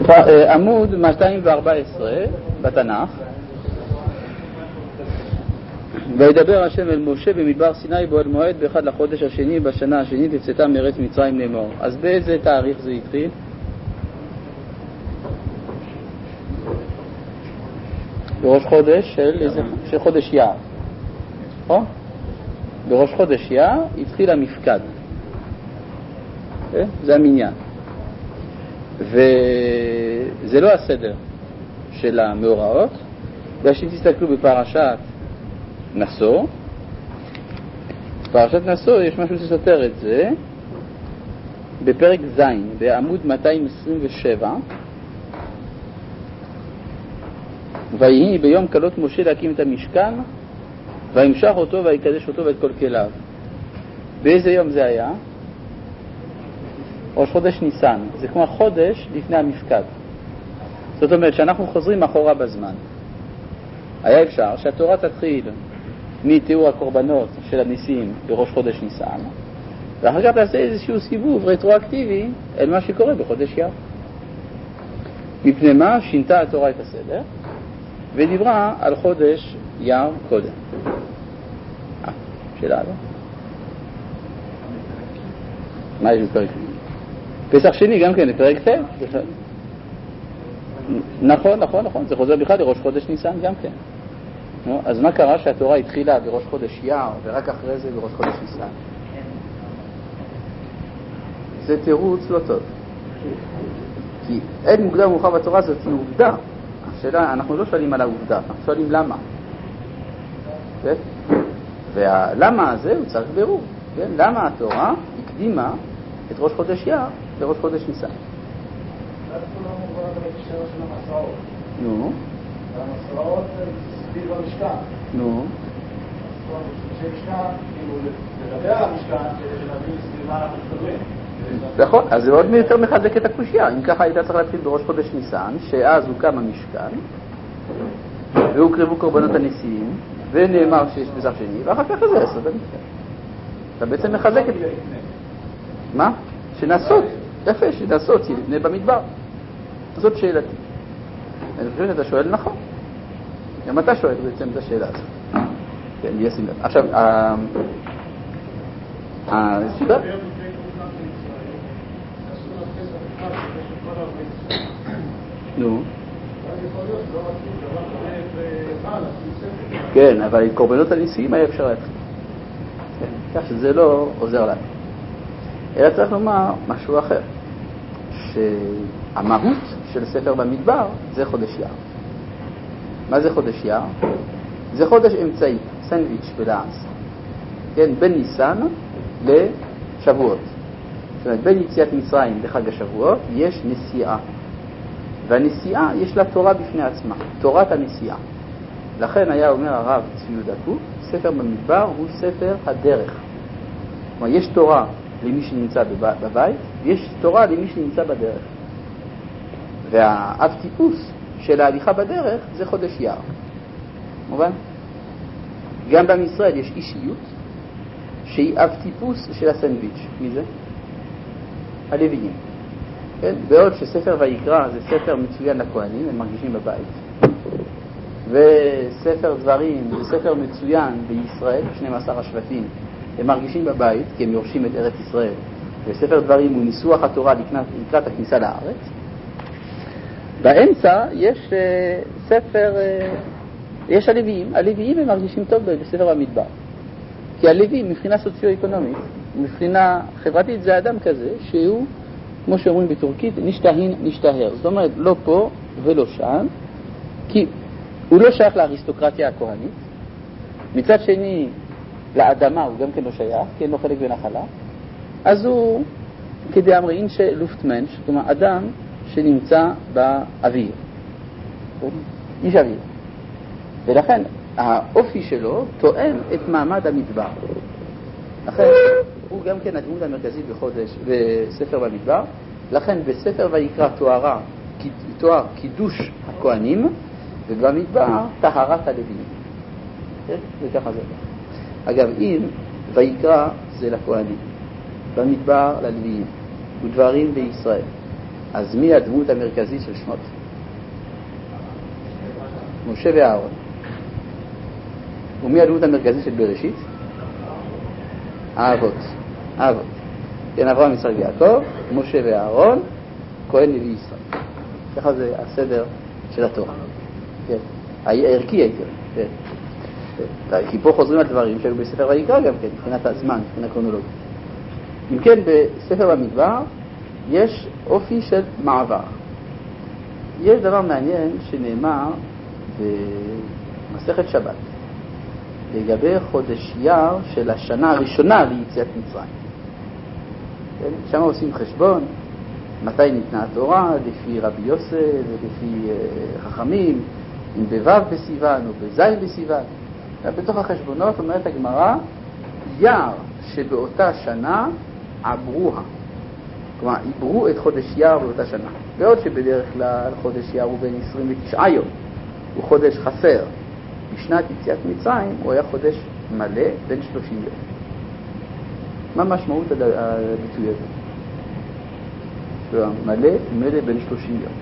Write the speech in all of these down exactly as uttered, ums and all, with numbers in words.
עמוד מאתיים וארבע עשרה בתנ"ך. וידבר השם אל משה במדבר סיני באוהל מועד באחד לחודש השני בשנה השנית בצאתה מארץ מצרים לאמור. אז באיזה תאריך זה התחיל? בראש חודש של, איזה, של חודש יער. נכון? בראש חודש יער התחיל המפקד. זה המניין. וזה לא הסדר של המאורעות. והשאם תסתכלו בפרשת נשוא, בפרשת נשוא יש משהו שסותר את זה. בפרק ז' בעמוד מאתיים עשרים ושבע, ויהי ביום כלות משה להקים את המשכן, וימשך אותו ויקדש אותו ואת כל כליו. באיזה יום זה היה? ראש חודש ניסן. זה כמו חודש לפני המפקד. זאת אומרת שאנחנו חוזרים אחורה בזמן. היה אפשר שהתורה תתחיל מתיאור הקורבנות של הניסים בראש חודש ניסן, ואחר כך תעשה איזשהו סיבוב רטרואקטיבי אל מה שקורה בחודש יר. מפני מה שינתה התורה את הסדר ודיברה על חודש יר קודם. אה, שאלה לא? מה יש בפרק? פסח שני גם כן, פרק ט'. נכון, נכון, נכון. זה חוזר בכלל לראש חודש ניסן גם כן. אז מה קרה שהתורה התחילה בראש חודש יר ורק אחרי זה בראש חודש ניסן? זה תירוץ לא טוב. כי עד מוקדם מאוחר בתורה זאת היא עובדה. השאלה, אנחנו לא שואלים על העובדה, אנחנו שואלים למה. כן? והלמה הזה הוא צריך ברור. כן? למה התורה הקדימה את ראש חודש יר לראש חודש ניסן? אז כולם עובר את ההקשר של המסעות. נו. והמסעות סביב המשכן. נו. אז כל המשכן, כאילו לדבר על המשכן, כדי שנבין סביב מה אנחנו מדברים. נכון, אז זה עוד יותר מחזק את הקושיה. אם ככה הייתה צריך להתחיל בראש חודש ניסן, שאז הוקם המשכן, והוקרבו קורבנות הנשיאים, ונאמר שיש פסח שני, ואחר כך זה עשר במשכן. אתה בעצם מחזק את... מה? שנעשות. יפה, שנעשות לפני במדבר. זאת שאלתי. אני חושב שאתה שואל נכון. גם אתה שואל בעצם את השאלה הזאת. כן, ישים לב. עכשיו, הסיבה... נו. כן, אבל קורבנות הנשיאים היה אפשר להתחיל. כך שזה לא עוזר לנו. אלא צריך לומר משהו אחר. שהמהות של ספר במדבר זה חודש יר. מה זה חודש יר? זה חודש אמצעי, סנדוויץ' בלעז. כן, בין ניסן לשבועות. זאת אומרת, בין יציאת מצרים לחג השבועות יש נסיעה. והנסיעה יש לה תורה בפני עצמה, תורת הנסיעה. לכן היה אומר הרב צבי יהודה קוק, ספר במדבר הוא ספר הדרך. כלומר, יש תורה למי שנמצא בבית, ויש תורה למי שנמצא בדרך. והאב טיפוס של ההליכה בדרך זה חודש יר. מובן? גם בעם ישראל יש אישיות שהיא אב טיפוס של הסנדוויץ'. מי זה? הלוויים. כן? בעוד שספר ויקרא זה ספר מצוין לכהנים, הם מרגישים בבית. וספר דברים זה ספר מצוין בישראל, שנים עשר השבטים, הם מרגישים בבית כי הם יורשים את ארץ ישראל. וספר דברים הוא ניסוח התורה לקראת, לקראת הכניסה לארץ. באמצע יש uh, ספר, uh, יש הלוויים. הלוויים הם מרגישים טוב בספר המדבר. כי הלוויים מבחינה סוציו-אקונומית, מבחינה חברתית זה אדם כזה שהוא, כמו שאומרים בטורקית, נשתהין נשתהר. זאת אומרת, לא פה ולא שם, כי הוא לא שייך לאריסטוקרטיה הכהנית. מצד שני, לאדמה הוא גם כן לא שייך, כי אין לו חלק בנחלה. אז הוא, כדי אמרין שלופטמנש, זאת אומרת, אדם שנמצא באוויר. איש אוויר. ולכן, האופי שלו תואם את מעמד המדבר. לכן, הוא גם כן הדמות המרכזית בחודש, בספר במדבר. לכן, בספר ויקרא תוארה, תואר קידוש הכהנים, ובמדבר טהרת הלוויים. וככה זה. אגב, אם ויקרא זה לכהנים, במדבר ללוויים, ודברים בישראל. אז מי הדמות המרכזית של שמות? משה ואהרון. ומי הדמות המרכזית של בראשית? האבות. האבות. כן, אברהם, יצחק ויעקב, משה ואהרון, כהן לוי ישראל. ככה זה הסדר של התורה. כן. הערכי הייתי אומר. כן. כי פה חוזרים על דברים שהיו בספר ויקרא גם כן, מבחינת הזמן, מבחינת קרונולוגיה. אם כן, בספר במדבר יש אופי של מעבר. יש דבר מעניין שנאמר במסכת שבת לגבי חודש אייר של השנה הראשונה ליציאת מצרים. כן? שם עושים חשבון מתי ניתנה התורה, לפי רבי יוסף ולפי uh, חכמים, אם בו' בסיוון או בז' בסיוון. בתוך החשבונות אומרת הגמרא, אייר שבאותה שנה עברוה. כלומר, עברו את חודש אייר באותה שנה. בעוד שבדרך כלל חודש אייר הוא בין עשרים ותשעה יום. הוא חודש חסר. בשנת יציאת מצרים הוא היה חודש מלא בין שלושים יום. מה משמעות הביטוי הזה? מלא מלא בין שלושים יום.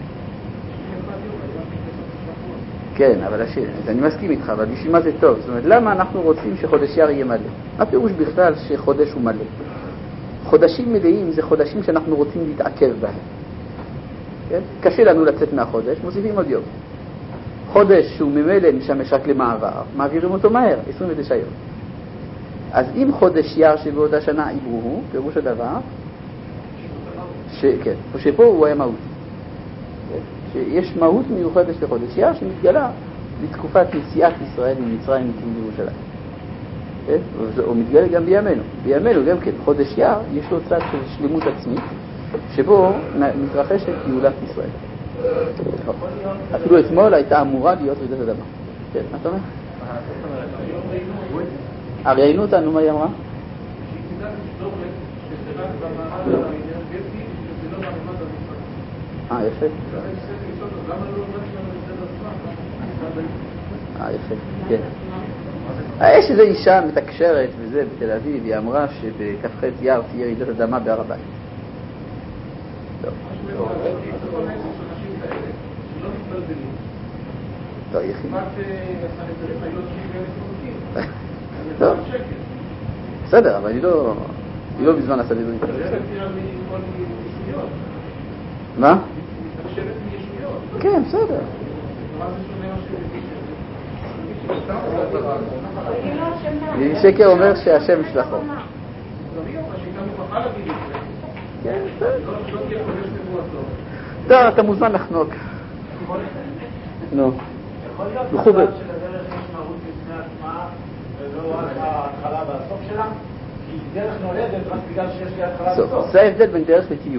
כן, אבל השאלה, אני מסכים איתך, אבל בשביל מה זה טוב? זאת אומרת, למה אנחנו רוצים שחודש אייר יהיה מלא? מה פירוש בכלל שחודש הוא מלא? חודשים מלאים זה חודשים שאנחנו רוצים להתעכב בהם. כן? קשה לנו לצאת מהחודש, מוסיפים עוד יום. חודש שהוא ממילא משמש רק למעבר, מעבירים אותו מהר, עשרים ותשעה יום. אז אם חודש אייר שבאותה שנה עברוהו, פירוש הדבר, ש... כן, שפה הוא היה מהותי. כן? שיש מהות מיוחדת לחודש אייר שמתגלה בתקופת נסיעת ישראל ממצרים לכיוון ירושלים. כן? הוא מתגלה גם בימינו. בימינו גם כן, חודש אייר יש לו צד של שלמות עצמית, שבו מתרחשת גאולת ישראל. אפילו אתמול הייתה אמורה להיות רעידת אדמה. כן, מה אתה אומר? ראינו אותנו, מה היא אמרה? אה, יפה. אה, יפה, כן. יש איזו אישה מתקשרת וזה בתל אביב, היא אמרה שבכ"ח אייר תהיה רעידת אדמה בהר הבית. טוב. טוב, יחי. טוב. בסדר, אבל היא לא... היא לא בזמן הסנהדרין. מה? כן, בסדר. שקר אומר שהשם שלחו. כן, בסדר. טוב, אתה מוזמן לחנוק. נו. יכול להיות מצב שלדרך יש מהות בפני עצמה ולא רק ההתחלה והסוף שלה? כי דרך נולדת רק בגלל שיש לי התחלה וסוף. זה ההבדל בין דרך לטיול.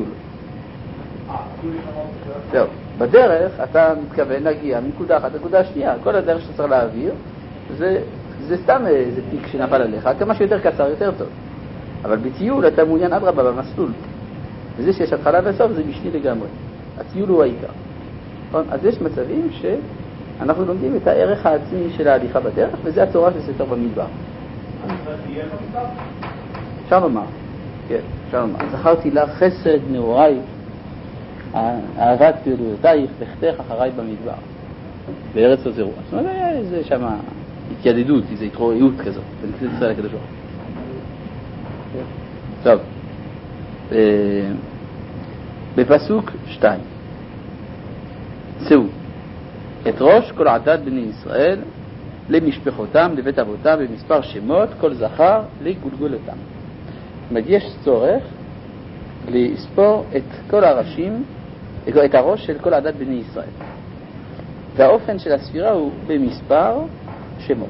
זהו, בדרך אתה מתכוון להגיע מנקודה אחת לנקודה השנייה. כל הדרך שצריך להעביר זה, זה סתם איזה פיק שנפל עליך, כמה שיותר קצר יותר טוב. אבל בטיול אתה מעוניין אדרבה במסלול. וזה שיש התחלה וסוף זה משני לגמרי. הטיול הוא העיקר. אז יש מצבים שאנחנו לומדים את הערך העצמי של ההליכה בדרך, וזה התורה של ספר במדבר. אפשר לומר, כן, אפשר לומר. זכרתי לך חסד נעוריי, אהבת פעולותייך, לכתך אחריי במדבר, בארץ לא זרוע. זאת אומרת, היה איזה שם התיידדות, איזו התרועיות כזאת, בין כנסת ישראל לקדוש ברוך הוא. טוב, בפסוק שתיים. שאו את ראש כל עדת בני ישראל למשפחותם, לבית אבותם, במספר שמות, כל זכר לגולגולתם. זאת אומרת, יש צורך לספור את כל הראשים, את הראש של כל עדת בני ישראל. והאופן של הספירה הוא במספר שמות.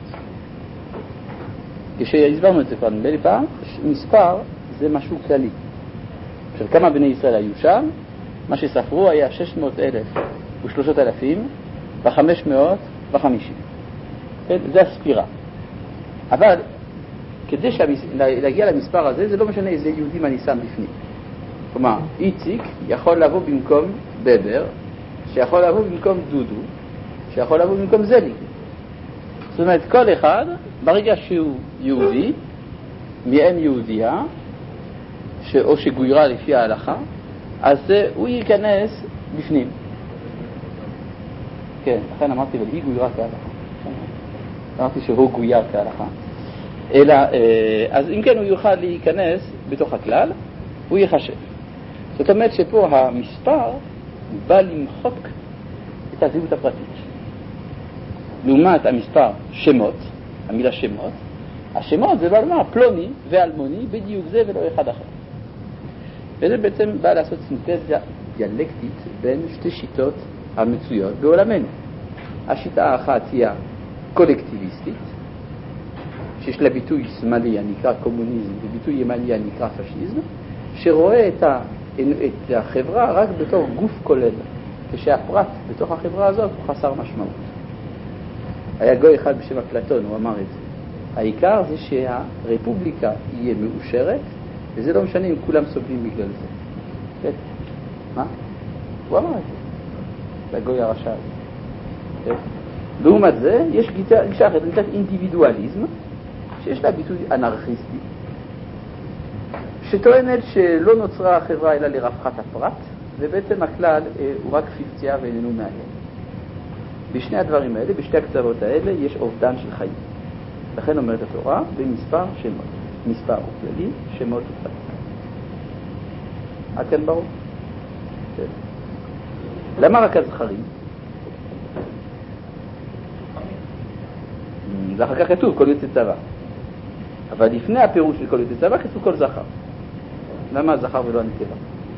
כשהסברנו את זה כבר נדמה לי פעם, מספר זה משהו כללי. של כמה בני ישראל היו שם, מה שספרו היה שש מאות אלף ושלושת אלפים וחמש מאות וחמישים. זה הספירה. אבל כדי להגיע למספר הזה, זה לא משנה איזה יהודים אני שם בפנים. כלומר, איציק יכול לבוא במקום בבר, שיכול לבוא במקום דודו, שיכול לבוא במקום זלי. זאת אומרת, כל אחד, ברגע שהוא יהודי, מאם יהודייה, ש... או שגוירה לפי ההלכה, אז הוא ייכנס בפנים. כן, לכן אמרתי, אבל היא גוירה כהלכה. אמרתי שהוא גויר כהלכה. אלא, אז אם כן הוא יוכל להיכנס בתוך הכלל, הוא יחשב. זאת אומרת שפה המספר בא למחוק את הזהות הפרטית. לעומת המספר שמות, המילה שמות, השמות זה בא לומר פלוני ואלמוני בדיוק זה ולא אחד אחר. וזה בעצם בא לעשות סינתזה דיאלקטית בין שתי שיטות המצויות בעולמנו. השיטה האחת היא הקולקטיביסטית, שיש לה ביטוי שמאלי הנקרא קומוניזם וביטוי ימני הנקרא פשיזם, שרואה את, ה, את החברה רק בתור גוף כולל, כשהפרט בתוך החברה הזאת הוא חסר משמעות. היה גוי אחד בשם אפלטון, הוא אמר את זה. העיקר זה שהרפובליקה יהיה מאושרת, וזה לא משנה אם כולם סובלים בגלל זה. כן? מה? הוא אמר את זה. לגוי הרשע הזה. כן? לעומת זה, יש גישה אחרת, נקראת אינדיבידואליזם, שיש לה ביטוי אנרכיסטי, שטוענת שלא נוצרה החברה אלא לרווחת הפרט, ובעצם הכלל הוא רק פיקציה ואיננו מעניין. בשני הדברים האלה, בשתי הקצוות האלה, יש אובדן של חיים. לכן אומרת התורה במספר שמות. מספר הוא כללי, שמות הוא פרט. עד כאן ברור? כן. למה רק הזכרים? זה אחר כך כתוב כל יוצא צבא. אבל לפני הפירוש של כל יוצא צבא כתוב כל זכר. למה הזכר ולא הנקבה?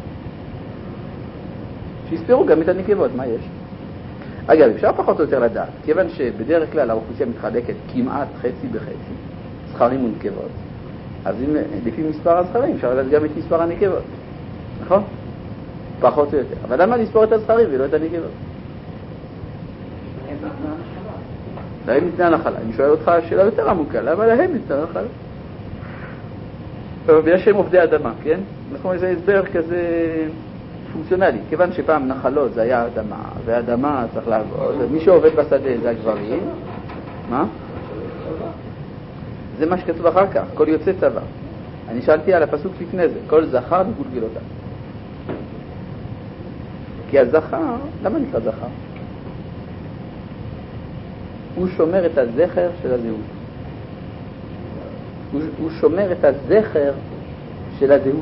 שיספרו גם את הנקבות, מה יש? אגב, אפשר פחות או יותר לדעת, כיוון שבדרך כלל האוכלוסייה מתחלקת כמעט חצי בחצי, זכרים ונקבות, אז אם, לפי מספר הזכרים אפשר לדעת גם את מספר הנקבות, נכון? פחות או יותר. אבל למה לספור את הזכרים ולא את הנקבות? להם ניתנה הנחלה. אני שואל אותך שאלה יותר עמוקה, למה להם ניתנה הנחלה? ויש שהם עובדי אדמה, כן? נכון, זה הסבר כזה פונקציונלי, כיוון שפעם נחלות זה היה אדמה, ואדמה צריך לעבוד, מי שעובד בשדה זה הגברים. מה? זה מה שכתוב אחר כך, כל יוצא צבא. אני שאלתי על הפסוק לפני זה, כל זכר בגולגלותיו. כי הזכר, למה נקרא זכר? הוא שומר את הזכר של הזהות. הוא, הוא שומר את הזכר של הזהות.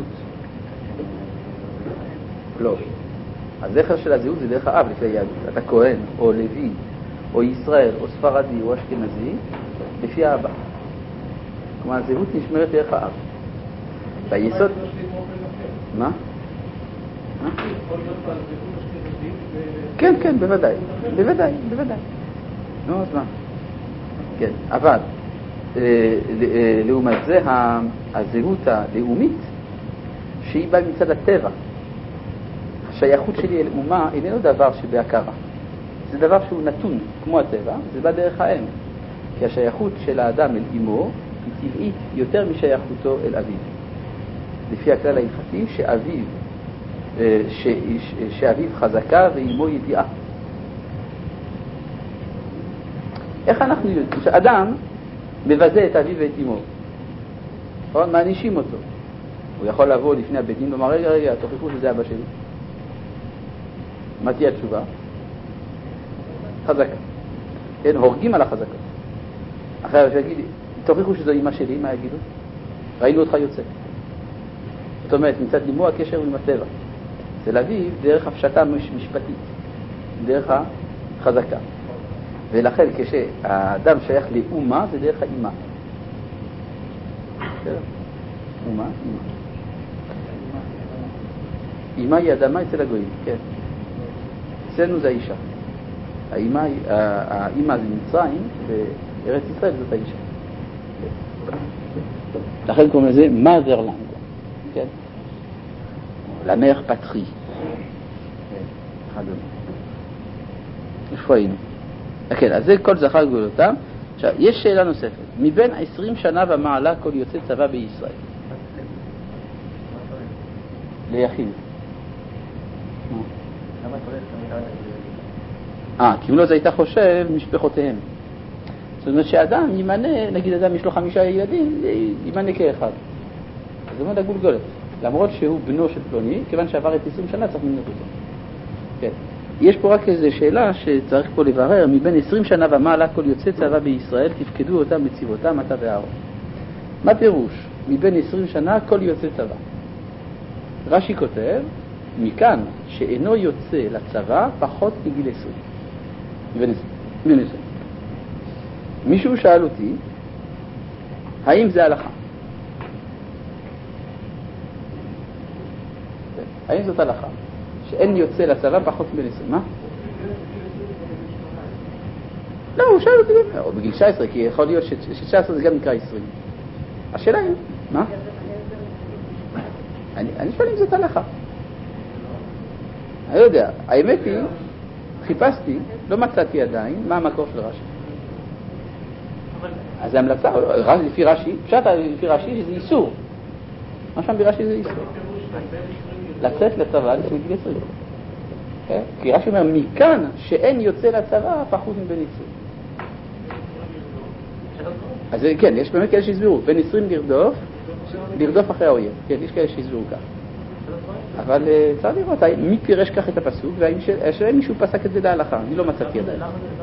לא. הזכר של הזהות זה דרך האב לפי היהדות. אתה כהן, או לוי, או ישראל, או ספרדי, או אשכנזי, לפי האבא. כלומר, הזהות נשמרת דרך האב. ביסוד... מה? מה? כן, כן, בוודאי. בוודאי, בוודאי. נו, אז מה? כן, אבל לעומת זה, הזהות הלאומית, שהיא באה מצד הטבע, השייכות שלי אל אומה איננו דבר שבהכרה. זה דבר שהוא נתון, כמו הטבע, זה בא דרך האם. כי השייכות של האדם אל אמו היא טבעית יותר משייכותו אל אביו. לפי הכלל ההלכתי, שאביו, ש, ש, שאביו חזקה ואמו ידיעה. איך אנחנו יודעים? כשאדם מבזה את אביו ואת אמו, נכון? מענישים אותו. הוא יכול לבוא לפני הבית דין ואומר, רגע, רגע, תוכיחו שזה אבא שלי. מה תהיה התשובה? חזקה. כן, הורגים על החזקה. אחרי שיגיד, תוכיחו שזו אמא שלי, מה יגידו? ראינו אותך יוצא. זאת אומרת, מצד לימו הקשר עם הטבע. אצל אביו דרך הפשטה משפטית, דרך החזקה. ולכן כשהאדם שייך לאומה זה דרך האמא. אומה, אמא. אמא היא אדמה אצל הגויים, כן. אצלנו זה האישה. האמא, האמא זה מצרים, בארץ ישראל זאת האישה. לכן קוראים לזה motherland, כן? la mère patrie. איפה היינו? כן, אז זה כל זכר גבולותם. עכשיו, יש שאלה נוספת. מבין עשרים שנה ומעלה כל יוצא צבא בישראל. ליחיד. אה, כי אם לא זה היית חושב משפחותיהם. זאת אומרת שאדם ימנה, נגיד אדם יש לו חמישה ילדים, ימנה כאחד. זה מאוד הגולגולת. למרות שהוא בנו של פלוני, כיוון שעבר את עשרים שנה צריך למנות אותו. כן. יש פה רק איזו שאלה שצריך פה לברר, מבין עשרים שנה ומעלה כל יוצא צבא בישראל תפקדו אותם בצבאותם אתה ואהרון. מה פירוש? מבין עשרים שנה כל יוצא צבא. רש"י כותב, מכאן שאינו יוצא לצבא פחות מגיל עשרים. מבין עשרים. מישהו שאל אותי, האם זה הלכה? האם זאת הלכה? שאין יוצא לצבא פחות מגיל עשרים, מה? לא, הוא שאל אותי גם, או בגיל תשע עשרה, כי יכול להיות ש-תשע עשרה זה גם נקרא עשרים. השאלה היא, מה? אני, אני שואל אם זאת הלכה. אני לא יודע, האמת היא, חיפשתי, לא מצאתי עדיין, מה המקור של רש"י. אז ההמלצה, לפי רש"י, פשט לפי רש"י שזה איסור. מה שם ברש"י זה איסור. לצאת לצבא לפני גיל עשרים. כי רש"י אומר, מכאן שאין יוצא לצבא פחות מבין עשרים. אז כן, יש באמת כאלה שהסבירו, בין עשרים לרדוף, לרדוף אחרי האויב. כן, יש כאלה שהסבירו כך. אבל צריך לראות, מי פירש כך את הפסוק, והשאלה מישהו פסק את זה להלכה, אני לא מצאתי עדיין.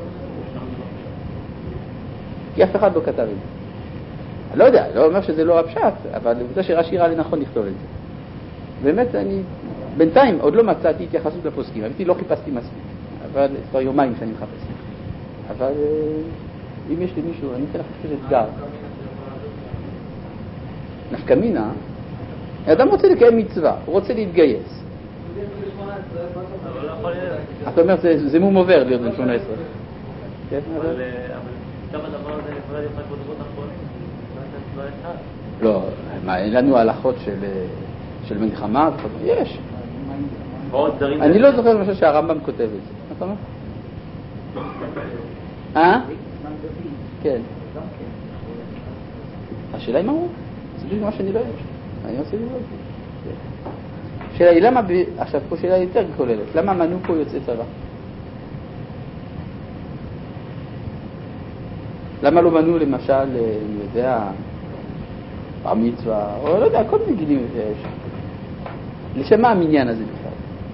כי אף אחד לא כתב את זה. אני לא יודע, לא אומר שזה לא הפשט, אבל עובדה שרש"י ראה לי נכון לכתוב את זה. באמת, אני בינתיים עוד לא מצאתי התייחסות לפוסקים, אמיתי לא חיפשתי מספיק, אבל כבר יומיים שאני מחפש. אבל אם יש לי מישהו, אני אתן לך קצת אתגר. נפקא מינה, האדם רוצה לקיים מצווה, הוא רוצה להתגייס. אתה אומר, זה מום עובר להיות בן שמונה עשרה. אבל גם הדבר הזה נפרד לך בדורות אחרונים, מה אתה אחד? לא, אין לנו הלכות של מלחמה, יש. אני לא זוכר למשל שהרמב"ם כותב את זה. מה אתה אומר? אה? כן. השאלה היא מה הוא? זה בדיוק מה שאני לא יודע. אני רוצה לראות. השאלה היא למה, עכשיו פה שאלה יותר כוללת, למה מנו פה יוצא צבא? למה לא מנו למשל, אני יודע, בר מצווה, או לא יודע, כל מיני גילים יש. לשם מה המניין הזה בכלל?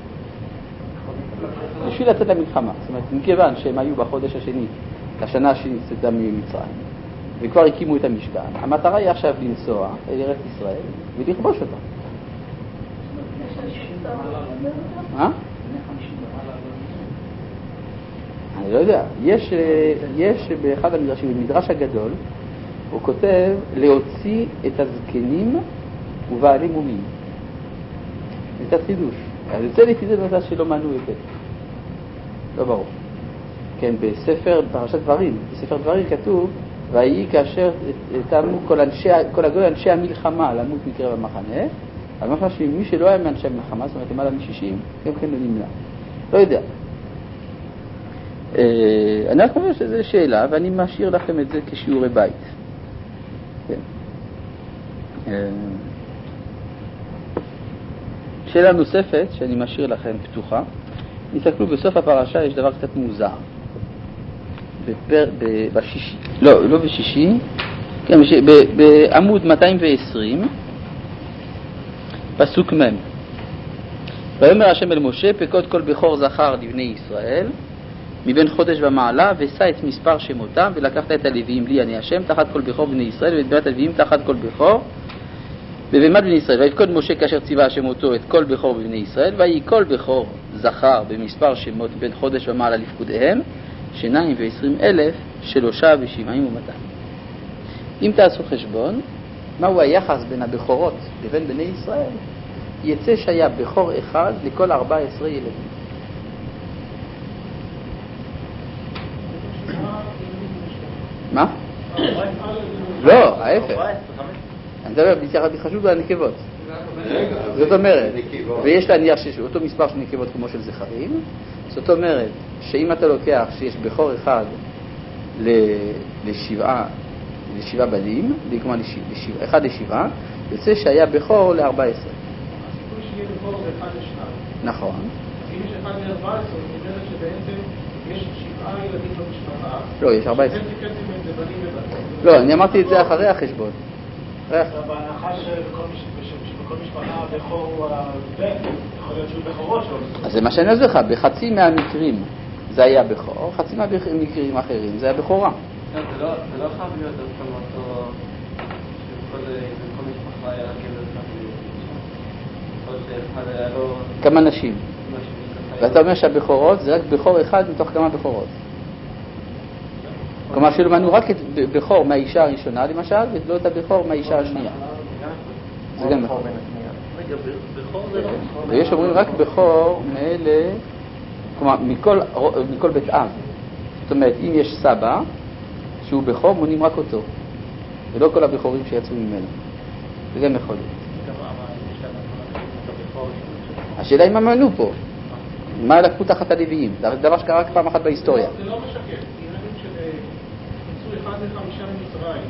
בשביל לצאת למלחמה. זאת אומרת, מכיוון שהם היו בחודש השני, השנה השנית צאתה ממצרים, וכבר הקימו את המשכן, המטרה היא עכשיו לנסוע אל ארץ ישראל ולכבוש אותה. מה? אני לא יודע. יש, יש באחד המדרשים, במדרש הגדול, הוא כותב להוציא את הזקנים ובעלי מומים. את החידוש. אז יוצא לפי זה דבר שלא מנו יותר. לא ברור. כן, בספר, פרשת דברים, בספר דברים כתוב, ויהי כאשר תמו כל, אנשי, כל הגוי אנשי המלחמה למות מקרב המחנה, אבל משמע שמי שלא היה מאנשי המלחמה, זאת אומרת למעלה משישים, גם כן לא נמנע. לא יודע. אני רק אומר שזו שאלה, ואני משאיר לכם את זה כשיעורי בית. כן. שאלה נוספת שאני משאיר לכם פתוחה. נסתכלו בסוף הפרשה, יש דבר קצת מוזר. בפר, בשישי, לא, לא בשישי, כן, בעמוד מאתיים ועשרים, פסוק מ'. ויאמר השם אל משה, פקוד כל בכור זכר לבני ישראל, מבין חודש ומעלה, ושא את מספר שמותם, ולקחת את הלוויים לי אני השם, תחת כל בכור בני ישראל, ואת בית הלוויים תחת כל בכור, בבהמת בני ישראל. ויפקוד משה כאשר ציווה השם אותו את כל בכור בבני ישראל, ויהי כל בכור זכר במספר שמות בין חודש ומעלה לפקודיהם, שניים ועשרים אלף, שלושה ושבעים ומאתיים. אם תעשו חשבון, מהו היחס בין הבכורות לבין בני ישראל, יצא שהיה בכור אחד לכל ארבע עשרה ילדים. מה? לא, ההפך. אני מדבר בחשוב בנקבות. זאת אומרת, ויש להניח שיש אותו מספר של נקבות כמו של זכרים, זאת אומרת שאם אתה לוקח שיש בכור אחד לשבעה, לשבעה בנים, כלומר אחד לשבעה, יוצא שהיה בכור לארבע עשרה. הסיכוי שיהיה בכור זה אחד לשניים. נכון. אז אם יש אחד לארבע עשרה, זאת אומרת שבעצם יש שבעה ילדים במשפחה. לא, יש ארבע עשרה. זה קצב זה בנים ובנות. לא, אני אמרתי את זה אחרי החשבון. בהנחה שבכל כל משפחה בכור הוא הבן, יכול להיות שהוא בכורות שלו. אז זה מה שאני עוזר לך, בחצי מהמקרים זה היה בכור, חצי מהמקרים האחרים זה היה בכורה. זה לא חייב להיות דווקא מאותו שבכל משפחה היה רק ילד אחד. כמה נשים. ואתה אומר שהבכורות זה רק בכור אחד מתוך כמה בכורות. כלומר שלא מנו רק את בכור מהאישה הראשונה למשל, ולא את הבכור מהאישה השנייה. זה גם בכור. ויש אומרים רק בכור מאלה, כלומר מכל בית אב. זאת אומרת, אם יש סבא שהוא בכור, מונים רק אותו, ולא כל הבכורים שיצאו ממנו. זה גם יכול להיות. השאלה אם אמנו פה, מה לקחו תחת הלוויים? זה דבר שקרה רק פעם אחת בהיסטוריה. זה לא משקף, כי נגיד שיצאו אחד לחמישה ממצרים.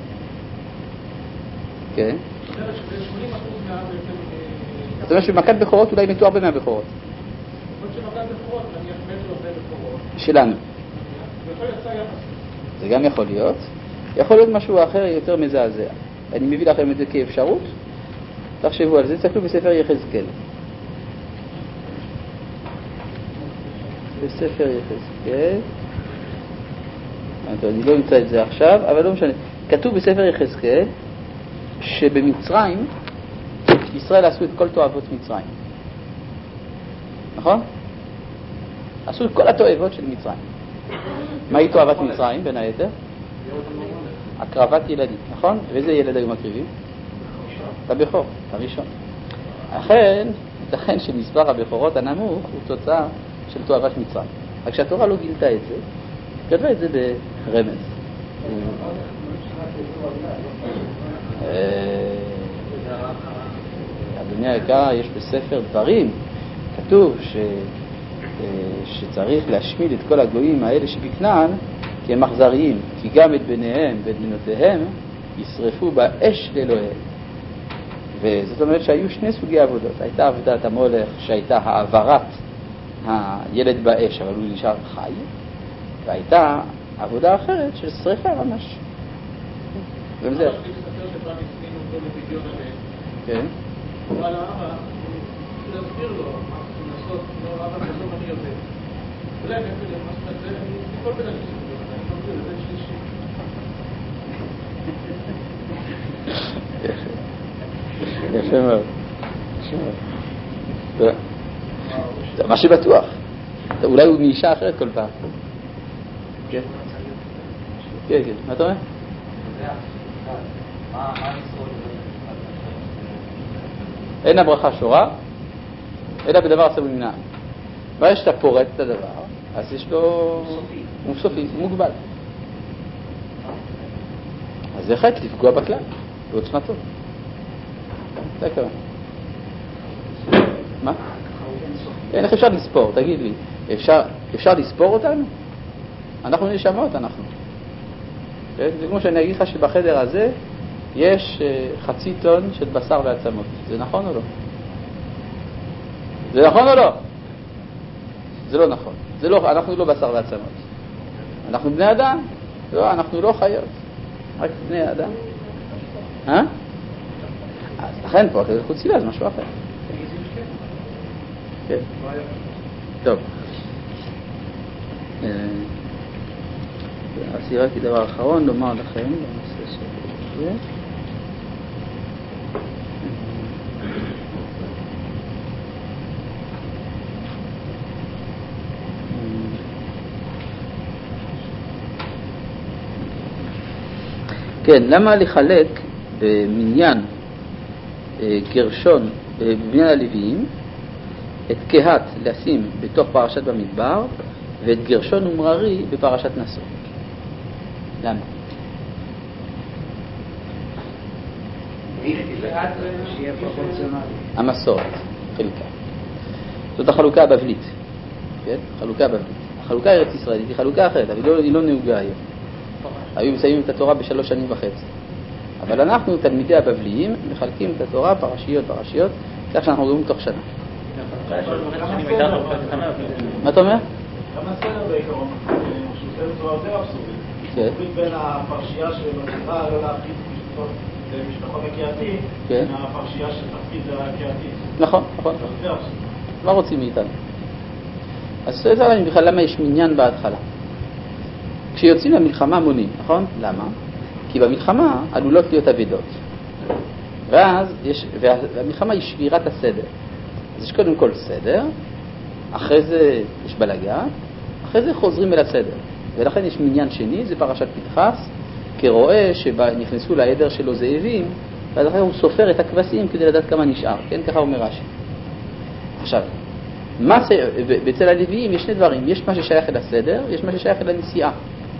כן. זאת אומרת שזה שמונים אחוז מה... זאת אומרת שבמכת בכורות אולי מתו הרבה מהבכורות. זאת אומרת שמכת בכורות, נניח מתו הרבה בכורות. שלנו. ויכול יצא יחס. זה גם יכול להיות. יכול להיות משהו אחר יותר מזעזע. אני מביא לכם את זה כאפשרות. תחשבו על זה, תסתכלו בספר יחזקאל. בספר יחזקאל. אני לא אמצא את זה עכשיו, אבל לא משנה. כתוב בספר יחזקאל שבמצרים ישראל עשו את כל תועבות מצרים. נכון? עשו את כל התועבות של מצרים. מהי תועבת מצרים בין היתר? הקרבת ילדים, נכון? ואיזה ילד היו מקריבים? הבכור, הראשון. אכן, ייתכן שמספר הבכורות הנמוך הוא תוצאה של תועבת מצרים. רק שהתורה לא גילתה את זה, כתבה את זה ברמז. אדוני היקר, יש בספר דברים, כתוב ש... שצריך להשמיד את כל הגויים האלה שבכנען, כי הם אכזריים, כי גם את בניהם ואת בנותיהם ישרפו באש לאלוהיהם. וזאת אומרת שהיו שני סוגי עבודות. הייתה עבודת המולך שהייתה העברת הילד באש, אבל הוא נשאר חי, והייתה עבודה אחרת של שריפה ממש. גם זה. כן. אבל האבא, הוא להסביר לו, לנסות, לא, אבא, בסוף אני יודע. אולי אני יודע, מה שאתה זה, אני כל בן אדם שסביר, אני לא יודע, זה שלישי. יפה מאוד. מה שבטוח. אולי הוא מאישה אחרת כל פעם. כן. כן, כן. מה אתה אומר? אין הברכה שורה, אלא בדבר עשה במנהג. ברגע שאתה פורט את הדבר, אז יש לו... הוא סופי, הוא מוגבל. אז זה חטא לפגוע בכלל, בעוצמתו. זה הקרא. מה? אין, איך אפשר לספור? תגיד לי, אפשר, אפשר לספור אותנו? אנחנו נשמות, אנחנו. זה כמו שאני אגיד לך שבחדר הזה יש חצי טון של בשר ועצמות. זה נכון או לא? זה נכון או לא? זה לא נכון. זה לא, אנחנו לא בשר ועצמות. אנחנו בני אדם. לא, אנחנו לא חיות. רק בני אדם. אה? אז לכן פה, כזה חוצילה, זה משהו אחר. כן. טוב. אז רק דבר אחרון לומר לכם בנושא של זה. כן, למה לחלק במניין גרשון, במניין הלוויים, את קהת לשים בתוך פרשת במדבר, ואת גרשון ומררי בפרשת נשוא? למה? המסורת, חלקה. זאת החלוקה הבבלית. כן? חלוקה הבבלית. החלוקה הארץ ישראלית היא חלוקה אחרת, אבל היא לא נהוגה היום. היו מסיימים את התורה בשלוש שנים וחצי. אבל אנחנו, תלמידי הבבליים, מחלקים את התורה פרשיות פרשיות, כך שאנחנו רואים תוך שנה. מה אתה אומר? גם הסדר בעיקרון, שהוא סדר תורה יותר אבסורדי. הוא בין הפרשייה של המזירה, לא להפחיד משפטות משפחות הקהתי, כן. הפרשייה של תפקיד הקהתי. נכון, נכון. זה אבסורד. מה רוצים מאיתנו? אז ספר לנו בכלל למה יש מניין בהתחלה. כשיוצאים למלחמה מונים, נכון? למה? כי במלחמה עלולות להיות אבדות. ואז יש, והמלחמה היא שבירת הסדר. אז יש קודם כל סדר, אחרי זה יש בלגן, אחרי זה חוזרים אל הסדר. ולכן יש מניין שני, זה פרשת פנחס, כרואה שנכנסו לעדר שלו זאבים, ואז אחרי הוא סופר את הכבשים כדי לדעת כמה נשאר. כן, ככה אומר רש"י. עכשיו, מה, אצל הלוויים יש שני דברים, יש מה ששייך אל הסדר, יש מה ששייך אל הנסיעה.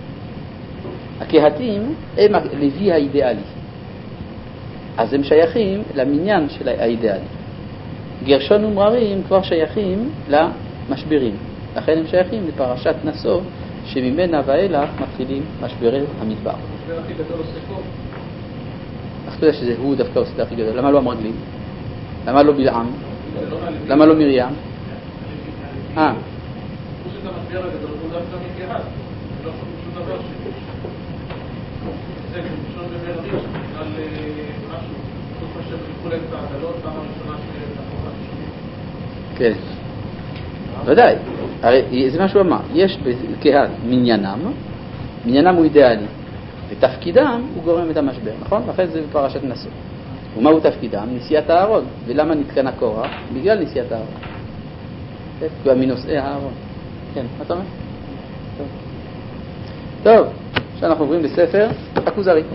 הקהתים הם הלוי האידיאלי, אז הם שייכים למניין של האידיאלי. גרשון ומררים כבר שייכים למשברים, לכן הם שייכים לפרשת נשוא, שממנה ואילך מתחילים משברי המדבר. המשבר הכי גדול עושה פה. אז אתה יודע שזה הוא דווקא עושה את הכי גדול. למה לא המרגלים? למה לא בלעם? למה לא מרים? אה. הוא שזה המשבר הגדול, הוא דווקא מקהת. זה לא שום דבר שיש. זה ראשון במררים, בגלל משהו. חוץ מאשר חיכו להם את העגלות, פעם הראשונה שנכון הראשונים. כן. ודאי. הרי זה מה שהוא אמר. יש בקהת מניינם, מניינם הוא אידיאלי. ותפקידם הוא גורם את המשבר, נכון? אחרי זה בפרשת נשוא. ומהו תפקידם? נשיאת הארון. ולמה נתקנה קורח? בגלל נשיאת הארון. כי הוא מנושאי הארון. כן, מה אתה אומר? טוב. טוב, עכשיו אנחנו עוברים לספר הכוזרי.